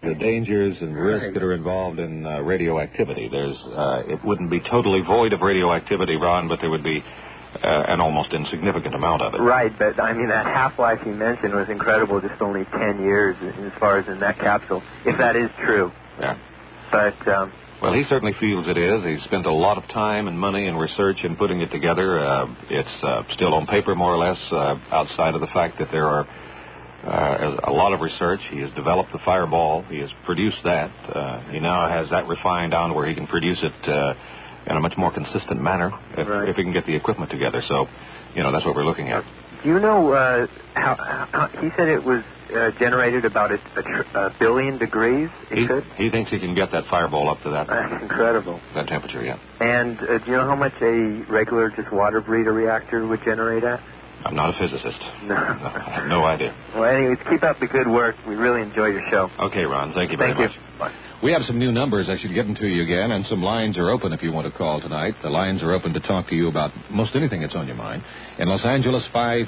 the dangers and risks that are involved in radioactivity. It wouldn't be totally void of radioactivity, Ron, but there would be an almost insignificant amount of it. Right, but I mean, that half-life you mentioned was incredible, just only 10 years as far as in that capsule, if that is true. Yeah. But, well, he certainly feels it is. He's spent a lot of time and money and research in putting it together. It's still on paper, more or less, outside of the fact that there are a lot of research. He has developed the Fireball. He has produced that. He now has that refined down where he can produce it in a much more consistent manner if he can get the equipment together. So, that's what we're looking at. Do you know how he said it was generated about a billion degrees? He thinks he can get that Fireball up to that. That's incredible. That temperature, yeah. And do you know how much a regular just water breeder reactor would generate at? I'm not a physicist. No. I have no idea. Well, anyways, keep up the good work. We really enjoy your show. Okay, Ron. Thank you very much. Bye. We have some new numbers. I should get them to you again, and some lines are open if you want to call tonight. The lines are open to talk to you about most anything that's on your mind. In Los Angeles,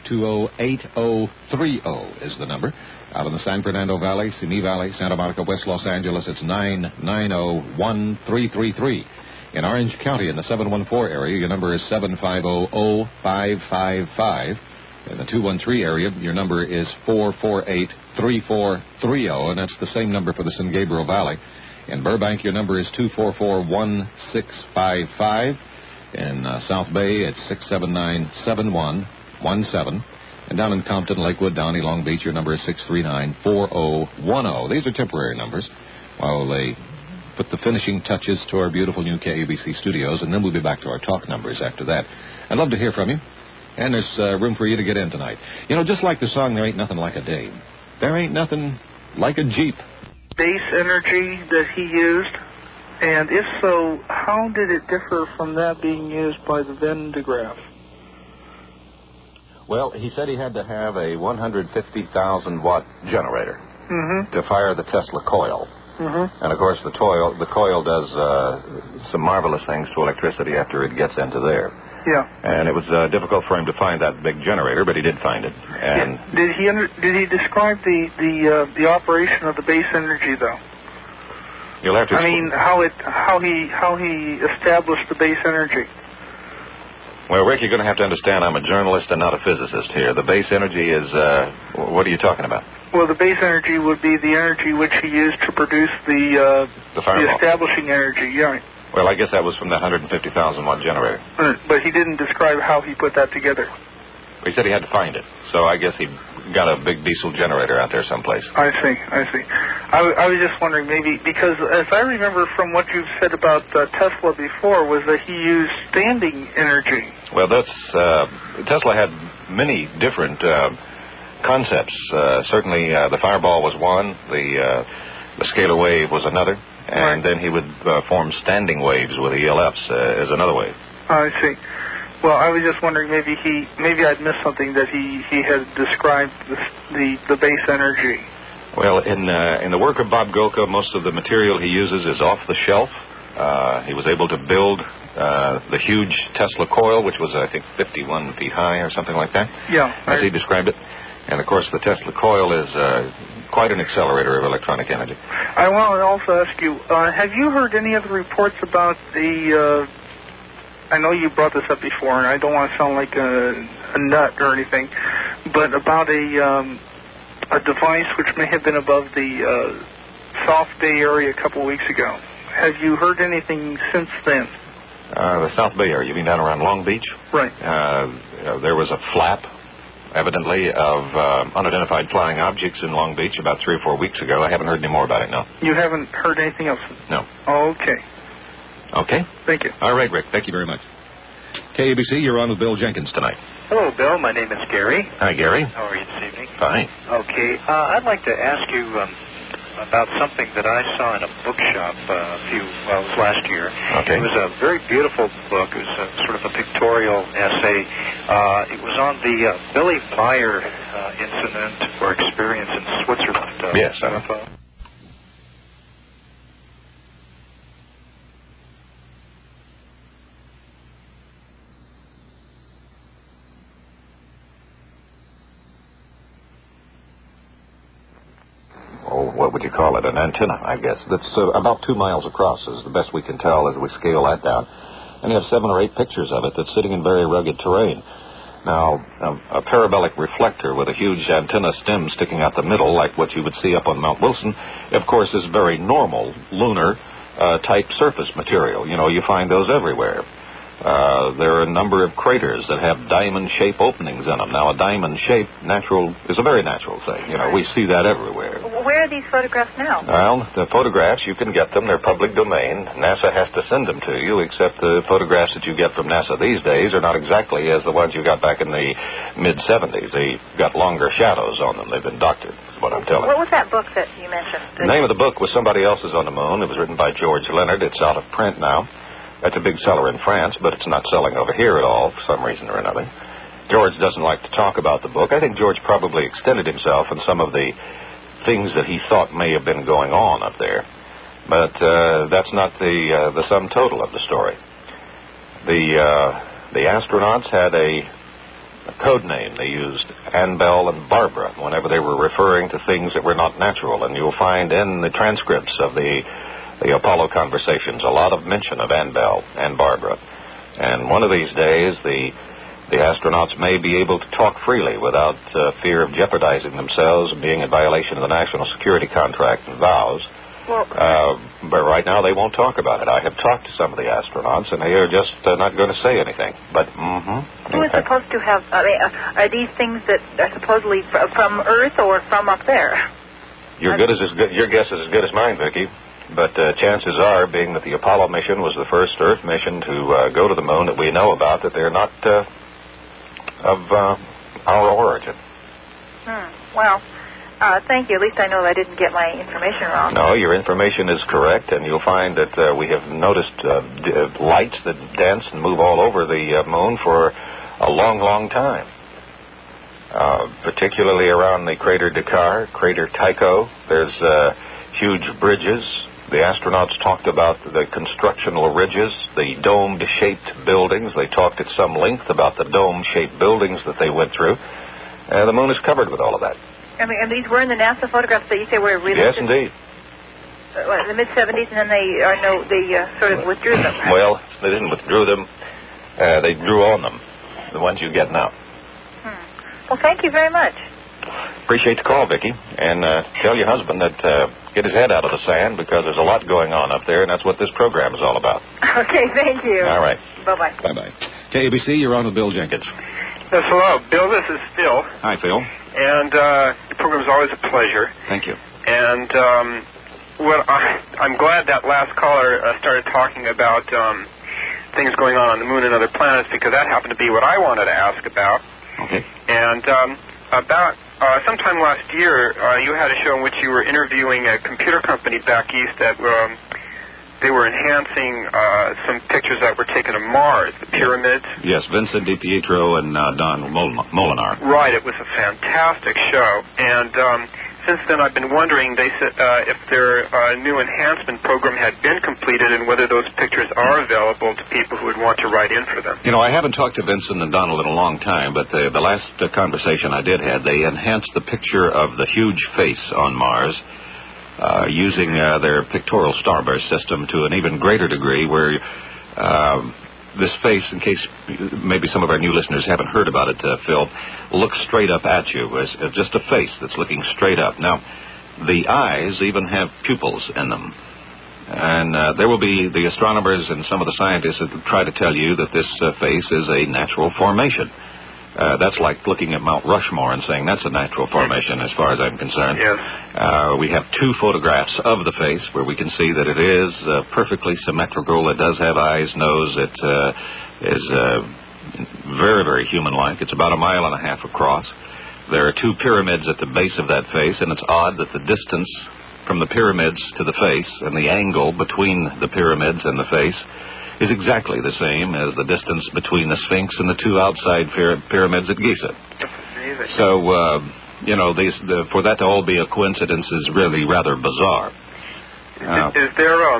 520-8030 is the number. Out in the San Fernando Valley, Simi Valley, Santa Monica, West Los Angeles, it's 990-1333. In Orange County, in the 714 area, your number is 750-0555. In the 213 area, your number is 448-3430, and that's the same number for the San Gabriel Valley. In Burbank, your number is 244-1655. In South Bay, it's 679-7117. And down in Compton, Lakewood, Downey, Long Beach, your number is 639-4010. These are temporary numbers while they put the finishing touches to our beautiful new KABC studios, and then we'll be back to our talk numbers after that. I'd love to hear from you, and there's room for you to get in tonight. Just like the song, There Ain't Nothing Like a Dame. There ain't nothing like a Jeep. Base energy that he used, and if so, how did it differ from that being used by the Venn digraph? Well, he said he had to have a 150,000-watt generator Mm-hmm. to fire the Tesla coil. Mm-hmm. And, of course, the coil does some marvelous things to electricity after it gets into there. Yeah. And it was difficult for him to find that big generator, but he did find it. And did he describe the operation of the base energy, though? You'll have to. I mean, how he established the base energy. Well, Rick, you're going to have to understand I'm a journalist and not a physicist here. The base energy is, what are you talking about? Well, the base energy would be the energy which he used to produce the establishing energy, yeah. Well, I guess that was from that 150,000-watt generator. But he didn't describe how he put that together. He said he had to find it, so I guess he got a big diesel generator out there someplace. I see. I was just wondering, maybe, because as I remember from what you've said about Tesla before, was that he used standing energy. Well, Tesla had many different concepts. Certainly, the Fireball was one, the scalar wave was another, and then he would form standing waves with ELFs as another wave. I see. Well, I was just wondering, maybe I'd missed something that he had described the base energy. Well, in the work of Bob Golka, most of the material he uses is off the shelf. He was able to build the huge Tesla coil, which was, I think, 51 feet high or something like that. Yeah. As he described it. And, of course, the Tesla coil is quite an accelerator of electronic energy. I want to also ask you, have you heard any other reports about I know you brought this up before, and I don't want to sound like a nut or anything, but about a device which may have been above the South Bay area a couple of weeks ago. Have you heard anything since then? The South Bay area, you mean down around Long Beach? Right. There was a flap, evidently, of unidentified flying objects in Long Beach about 3 or 4 weeks ago. I haven't heard any more about it, no. You haven't heard anything else? No. Okay. Okay. Thank you. All right, Rick. Thank you very much. KABC, you're on with Bill Jenkins tonight. Hello, Bill. My name is Gary. Hi, Gary. How are you this evening? Fine. Okay. I'd like to ask you about something that I saw in a bookshop it was last year. Okay. It was a very beautiful book. It was sort of a pictorial essay. It was on the Billy Meyer incident or experience in Switzerland. Yes. what would you call it, an antenna, I guess. That's about 2 miles across is the best we can tell as we scale that down. And you have 7 or 8 pictures of it that's sitting in very rugged terrain. Now, a parabolic reflector with a huge antenna stem sticking out the middle, like what you would see up on Mount Wilson, of course, is very normal lunar type surface material. You know, you find those everywhere. There are a number of craters that have diamond-shaped openings in them. Now, a diamond shape is a very natural thing. You know, we see that everywhere. Where are these photographs now? Well, the photographs, you can get them. They're public domain. NASA has to send them to you, except the photographs that you get from NASA these days are not exactly as the ones you got back in the mid-'70s. They got longer shadows on them. They've been doctored, is what I'm telling you. What was that book that you mentioned? The name of the book was Somebody Else's on the Moon. It was written by George Leonard. It's out of print now. That's a big seller in France, but it's not selling over here at all for some reason or another. George doesn't like to talk about the book. I think George probably extended himself in some of the things that he thought may have been going on up there. But that's not the sum total of the story. The astronauts had a code name. They used Annabelle and Barbara whenever they were referring to things that were not natural. And you'll find in the transcripts of the Apollo conversations a lot of mention of Annabelle and Barbara. And one of these days, the astronauts may be able to talk freely without fear of jeopardizing themselves and being in violation of the national security contract and vows. Well, but right now they won't talk about it. I have talked to some of the astronauts, and they are just not going to say anything. But who is supposed to have? Are these things that are supposedly from Earth or from up there? Your guess is as good as mine, Vicki. But chances are, being that the Apollo mission was the first Earth mission to go to the moon that we know about, that they're not of our origin. Well, thank you. At least I know I didn't get my information wrong. No, your information is correct, and you'll find that we have noticed lights that dance and move all over the moon for a long, long time. Particularly around the crater Dakar, crater Tycho. There's huge bridges. The astronauts talked about the constructional ridges, the dome-shaped buildings. They talked at some length about the dome-shaped buildings that they went through. The moon is covered with all of that. And these were in the NASA photographs that you say were released? Yes, indeed. In the mid-'70s, and then they sort of withdrew them. Well, they didn't withdraw them. They drew on them, the ones you get now. Well, thank you very much. Appreciate the call, Vicki. And tell your husband that get his head out of the sand, because there's a lot going on up there, and that's what this program is all about. Okay, thank you. All right. Bye-bye. Bye-bye. KABC, you're on with Bill Jenkins. Yes, hello. Bill, this is Phil. Hi, Phil. And the program is always a pleasure. Thank you. And I'm glad that last caller started talking about things going on the moon and other planets, because that happened to be what I wanted to ask about. Okay. And about sometime last year, you had a show in which you were interviewing a computer company back east that they were enhancing some pictures that were taken of Mars, the pyramids. Yes, Vincent DiPietro and Don Molinar. Right, it was a fantastic show. And since then I've been wondering, they said, if their new enhancement program had been completed and whether those pictures are available to people who would want to write in for them. You know, I haven't talked to Vincent and Donald in a long time, but the last conversation I did have, they enhanced the picture of the huge face on Mars using their pictorial starburst system to an even greater degree, where this face, in case maybe some of our new listeners haven't heard about it, Phil, looks straight up at you as just a face that's looking straight up. Now, the eyes even have pupils in them. And there will be the astronomers and some of the scientists that will try to tell you that this face is a natural formation. That's like looking at Mount Rushmore and saying that's a natural formation as far as I'm concerned. Yes. We have 2 photographs of the face where we can see that it is perfectly symmetrical. It does have eyes, nose. It is very, very human-like. It's about 1.5 miles across. There are 2 pyramids at the base of that face, and it's odd that the distance from the pyramids to the face and the angle between the pyramids and the face is exactly the same as the distance between the Sphinx and the 2 outside pyramids at Giza. So, you know, for that to all be a coincidence is really rather bizarre. Is there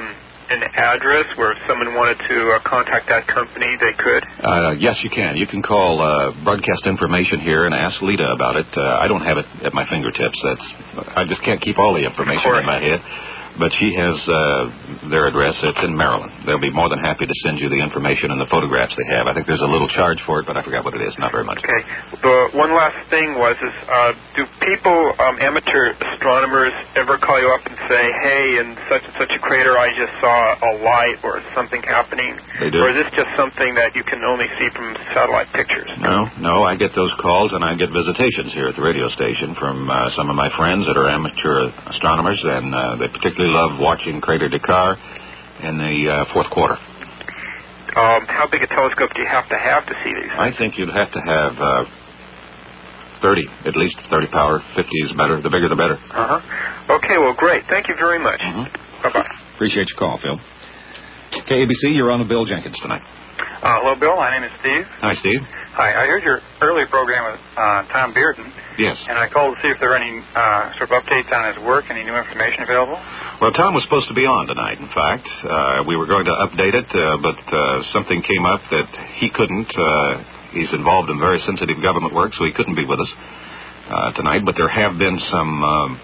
an address where if someone wanted to contact that company, they could? Yes, you can. You can call Broadcast Information here and ask Lita about it. I don't have it at my fingertips. I just can't keep all the information in my head. But she has their address. It's in Maryland. They'll be more than happy to send you the information and the photographs they have. I think there's a little charge for it, but I forgot what it is. Not very much. Okay. The one last thing do people, amateur astronomers, ever call you up and say, hey, in such and such a crater, I just saw a light or something happening? They do. Or is this just something that you can only see from satellite pictures? No. I get those calls, and I get visitations here at the radio station from some of my friends that are amateur astronomers, and they particularly love watching Crater Dakar in the fourth quarter. How big a telescope do you have to see these? I think you'd have to have 30, at least 30 power. 50 is better. The bigger, the better. Okay, well, great. Thank you very much. Bye-bye. Appreciate your call, Phil. KABC, you're on with Bill Jenkins tonight. Hello, Bill. My name is Steve. Hi, Steve. Hi. I heard your earlier program with Tom Bearden. Yes. And I called to see if there were any sort of updates on his work, any new information available. Well, Tom was supposed to be on tonight, in fact. We were going to update it, but something came up that he couldn't. He's involved in very sensitive government work, so he couldn't be with us tonight. But there have been some,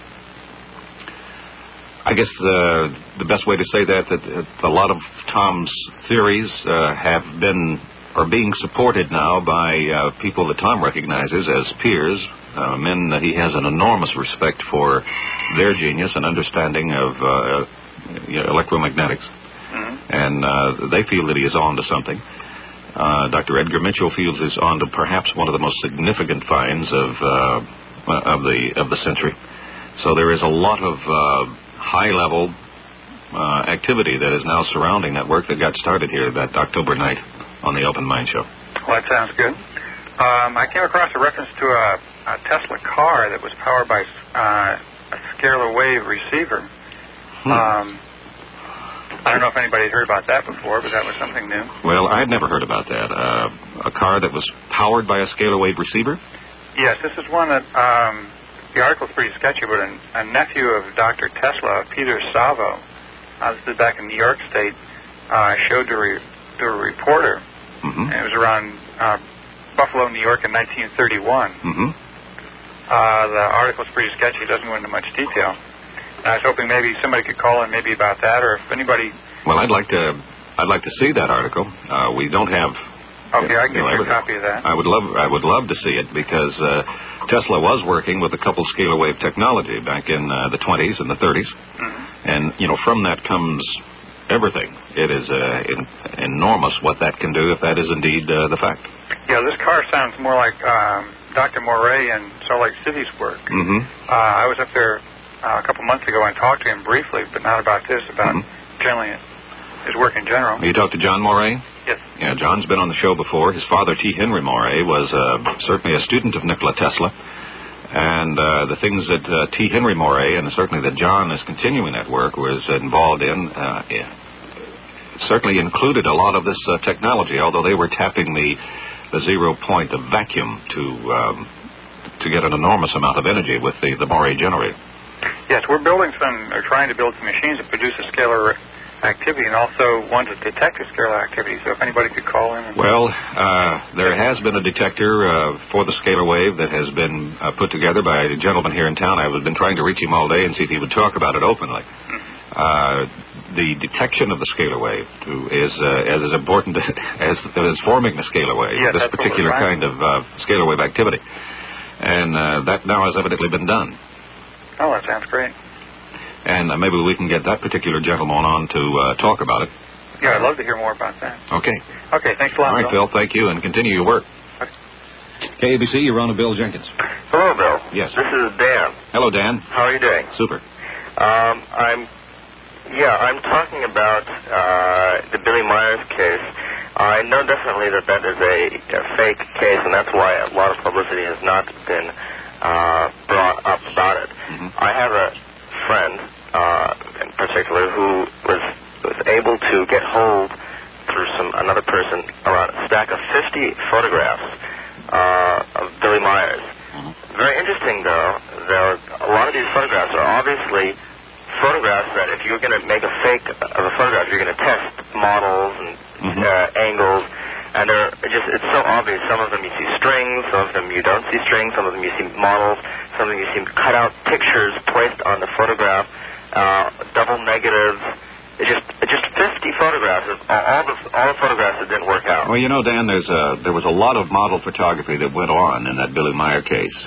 I guess the best way to say that a lot of Tom's theories are being supported now by people that Tom recognizes as peers, men that he has an enormous respect for their genius and understanding of electromagnetics. And they feel that he is on to something. Dr. Edgar Mitchell feels he's on to perhaps one of the most significant finds of the century. So there is a lot of high-level activity that is now surrounding that work that got started here that October night on the Open Mind Show. Well, that sounds good. I came across a reference to a Tesla car that was powered by a scalar wave receiver. I don't know if anybody had heard about that before, but that was something new. Well, I had never heard about that. A car that was powered by a scalar wave receiver? Yes, this is one that, the article's pretty sketchy, but a nephew of Dr. Tesla, Peter Savo, this is back in New York State, showed to a reporter, and it was around Buffalo, New York in 1931. The article's pretty sketchy. It doesn't go into much detail. And I was hoping maybe somebody could call in maybe about that, or if anybody... Well, I'd like to see that article. We don't have... Okay, I can get you a copy of that. I would love to see it, because Tesla was working with a couple scalar wave technology back in the 20s and the 30s. And, from that comes everything. It is enormous what that can do if that is indeed the fact. Yeah, this car sounds more like Dr. Moray and Salt Lake City's work. I was up there a couple months ago and talked to him briefly, but not about this, about generally his work in general. You talked to John Moray? Yes. Yeah, John's been on the show before. His father, T. Henry Moray, was certainly a student of Nikola Tesla. And the things that T. Henry Moray, and certainly that John is continuing that work, was involved in, certainly included a lot of this technology, although they were tapping the 0 point of vacuum to get an enormous amount of energy with the Moray generator. Yes, we're trying to build some machines that produce a scalar activity and also ones that detect a scalar activity. So if anybody could call in. Well, there has been a detector for the scalar wave that has been put together by a gentleman here in town. I've been trying to reach him all day and see if he would talk about it openly. The detection of the scalar wave is as important as forming the scalar wave, this particular kind of scalar wave activity. And that now has evidently been done. Oh, that sounds great. And maybe we can get that particular gentleman on to talk about it. Yeah, I'd love to hear more about that. Okay. Okay, thanks a lot, All right, Phil, thank you, and continue your work. Okay. KABC, you're on with Bill Jenkins. Hello, Bill. Yes. This is Dan. Hello, Dan. How are you doing? Super. I'm talking about the Billy Myers case. I know definitely that is a fake case, and that's why a lot of publicity has not been brought up about it. I have a friend in particular who was able to get hold through another person around a stack of 50 photographs of Billy Myers. Very interesting, though, a lot of these photographs are obviously photographs that if you're going to make a fake of a photograph, you're going to test models and angles, and it's so obvious. Some of them you see strings, some of them you don't see strings, some of them you see models, some of them you see cut out pictures placed on the photograph, double negatives. It's just 50 photographs of all the photographs that didn't work out. Well, Dan, there was a lot of model photography that went on in that Billy Meyer case,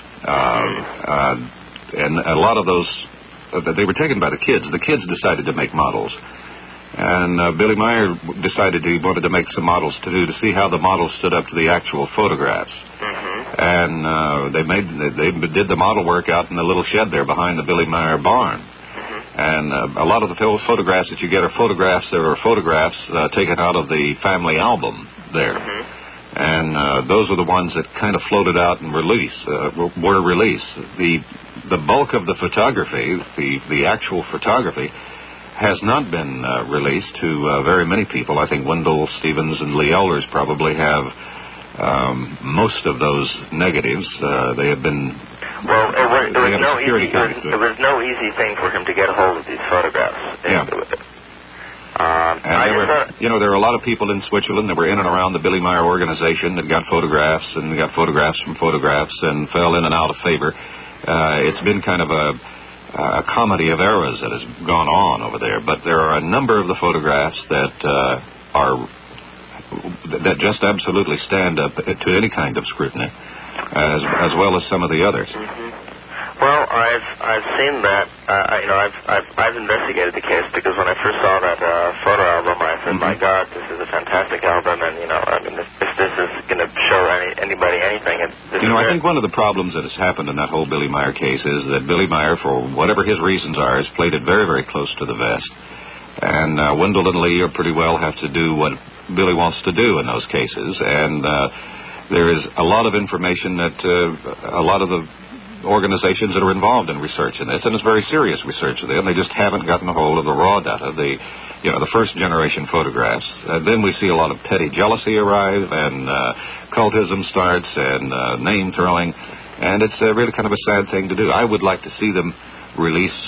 and a lot of those they were taken by the kids. The kids decided to make models, and Billy Meyer decided he wanted to make some models to see how the models stood up to the actual photographs. And they did the model work out in the little shed there behind the Billy Meyer barn. And a lot of the photographs that you get are photographs taken out of the family album there. And those are the ones that kind of floated out and were released. The bulk of the photography, the actual photography, has not been released to very many people. I think Wendell Stevens and Lee Elders probably have most of those negatives. They have been... Well, it was no easy thing for him to get a hold of these photographs. Yeah. There are a lot of people in Switzerland that were in and around the Billy Meyer organization that got photographs and got photographs from photographs and fell in and out of favor. It's been kind of a comedy of errors that has gone on over there. But there are a number of the photographs that just absolutely stand up to any kind of scrutiny, as well as some of the others. Well, I've seen that. I've investigated the case because when I first saw that photo album, I said, "My God, this is a fantastic album!" And if this is going to show anybody anything, I think one of the problems that has happened in that whole Billy Meyer case is that Billy Meyer, for whatever his reasons are, has played it very, very close to the vest. And Wendell and Lee pretty well have to do what Billy wants to do in those cases. And there is a lot of information that a lot of the organizations that are involved in research in this, and it's very serious research, and they just haven't gotten a hold of the raw data, the first generation photographs. Then we see a lot of petty jealousy arrive, and cultism starts, and name throwing, and it's really kind of a sad thing to do. I would like to see them release,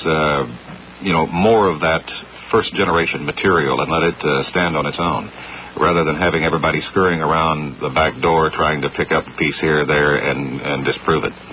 more of that first generation material and let it stand on its own, rather than having everybody scurrying around the back door trying to pick up a piece here or there and disprove it.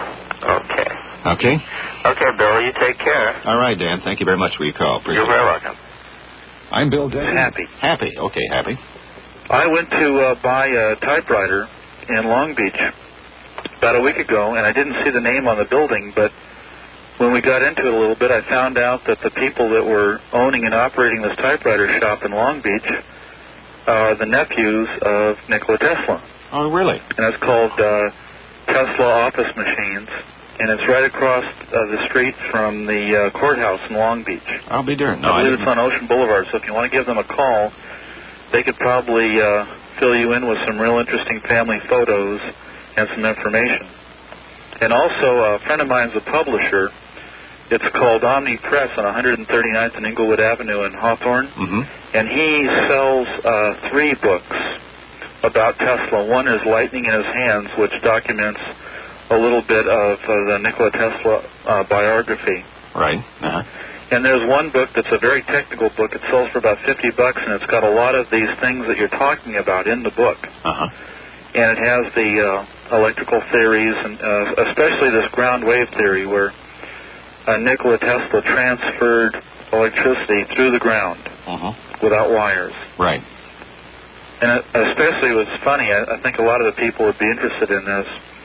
Okay, Bill, you take care. All right, Dan. Thank you very much for your call. You're very welcome. I'm Bill Denny. Happy. Okay, Happy. I went to buy a typewriter in Long Beach about a week ago, and I didn't see the name on the building, but when we got into it a little bit, I found out that the people that were owning and operating this typewriter shop in Long Beach are the nephews of Nikola Tesla. Oh, really? And it's called Tesla Office Machines, and it's right across the street from the courthouse in Long Beach. I'll be darned. I believe it's on Ocean Boulevard, so if you want to give them a call, they could probably fill you in with some real interesting family photos and some information. And also, a friend of mine is a publisher. It's called Omni Press on 139th and Inglewood Avenue in Hawthorne, and he sells 3 books about Tesla. One is Lightning in His Hands, which documents a little bit of the Nikola Tesla biography. Right. And there's one book that's a very technical book. It sells for about $50, and it's got a lot of these things that you're talking about in the book. And it has the electrical theories, and especially this ground wave theory, where Nikola Tesla transferred electricity through the ground without wires. Right. And especially what's funny, I think a lot of the people would be interested in this.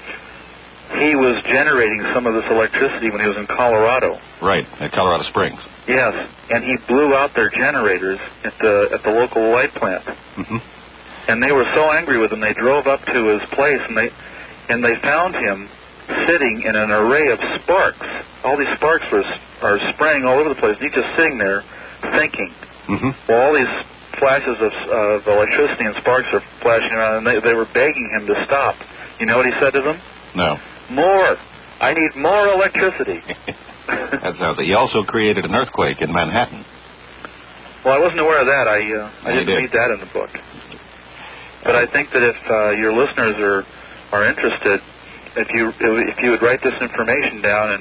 He was generating some of this electricity when he was in Colorado. Right, at Colorado Springs. Yes, and he blew out their generators at the local light plant. And they were so angry with him, they drove up to his place, and they found him sitting in an array of sparks. All these sparks are spraying all over the place, and he's just sitting there thinking. Well, all these flashes of electricity and sparks are flashing around, and they were begging him to stop. You know what he said to them? No. More. I need more electricity. That sounds like he also created an earthquake in Manhattan. Well, I wasn't aware of that. I didn't read that in the book. But I think that if your listeners are interested, if you would write this information down and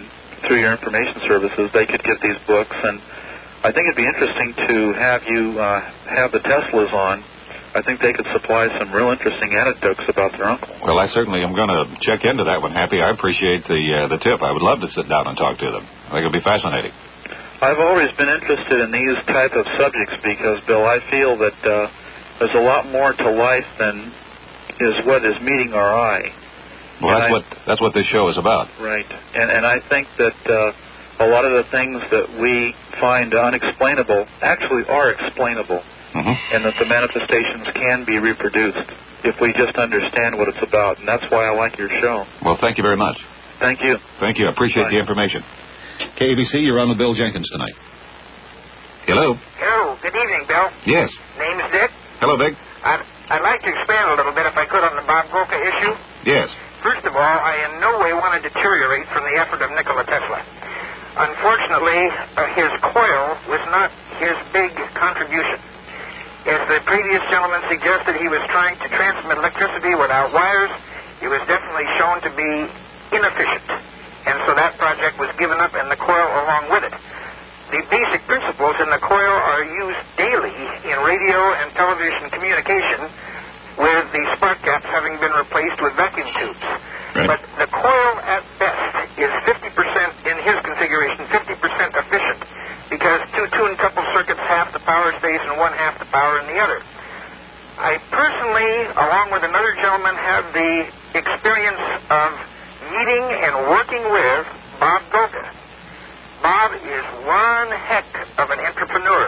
through your information services, they could get these books. And I think it'd be interesting to have you have the Teslas on. I think they could supply some real interesting anecdotes about their uncle. Well, I certainly am going to check into that one, Happy. I appreciate the tip. I would love to sit down and talk to them. I think it would be fascinating. I've always been interested in these type of subjects because, Bill, I feel that there's a lot more to life than is what is meeting our eye. Well, that's what this show is about. Right. And I think that a lot of the things that we find unexplainable actually are explainable. And that the manifestations can be reproduced if we just understand what it's about. And that's why I like your show. Well, thank you very much. Thank you. Thank you. I appreciate the information. KABC, you're on with Bill Jenkins tonight. Hello. Hello. Good evening, Bill. Yes. Name is Dick. Hello, Vic. I'd like to expand a little bit, if I could, on the Bob Golka issue. Yes. First of all, I in no way want to deteriorate from the effort of Nikola Tesla. Unfortunately, his coil was not his big contribution. As the previous gentleman suggested, he was trying to transmit electricity without wires. He was definitely shown to be inefficient. And so that project was given up and the coil along with it. The basic principles in the coil are used daily in radio and television communication, with the spark gaps having been replaced with vacuum tubes. Right. But the coil at best is 50%, in his configuration, 50% efficient, because two tuned coupled circuits, half the power stays in one, half the power in the other. I personally, along with another gentleman, had the experience of meeting and working with Bob Golka. Bob is one heck of an entrepreneur.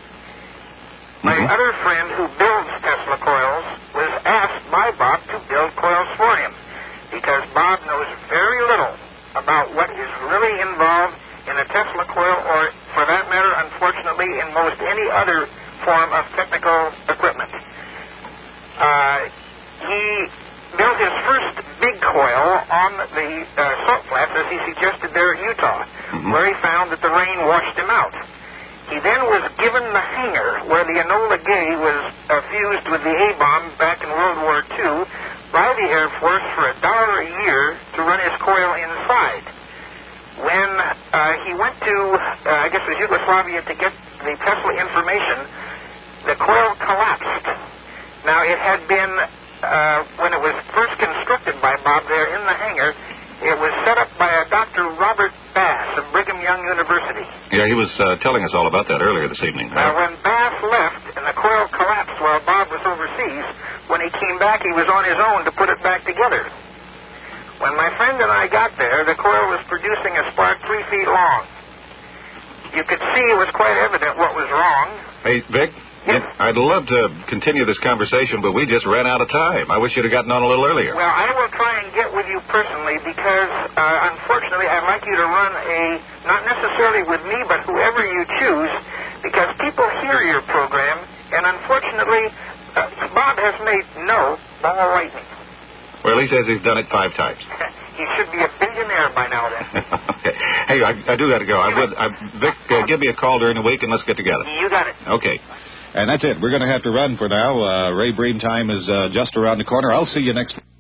My other friend who builds Tesla coils was asked by Bob to build coils for him, because Bob knows very little about what is really involved in a Tesla coil, or for that matter, unfortunately, in most any other form of technical equipment. He built his first big coil on the salt flats, as he suggested there at Utah, where he found that the rain washed him out. He then was given the hangar where the Enola Gay was fused with the A-bomb back in World War II by the Air Force for $1 a year to run his coil inside. When he went to, I guess it was Yugoslavia, to get the Tesla information, the coil collapsed. Now, it had been, when it was first constructed by Bob there in the hangar, it was set up by a Dr. Robert Bass of Brigham Young University. Yeah, he was telling us all about that earlier this evening. Now, when Bass left and the coil collapsed while Bob was overseas, when he came back, he was on his own to put it back together. When my friend and I got there, the coil was producing a spark 3 feet long. You could see it was quite evident what was wrong. Hey, Vic? Yes? I'd love to continue this conversation, but we just ran out of time. I wish you'd have gotten on a little earlier. Well, I will try and get with you personally because, unfortunately, I'd like you to run not necessarily with me, but whoever you choose, because people hear your program, and unfortunately, Bob has made no ball lightning. Well, he says he's done it 5 times. He should be a billionaire by now, then. Okay. Hey, I do got to go. Vic, give me a call during the week and let's get together. You got it. Okay. And that's it. We're going to have to run for now. Ray Breen time is just around the corner. I'll see you next week.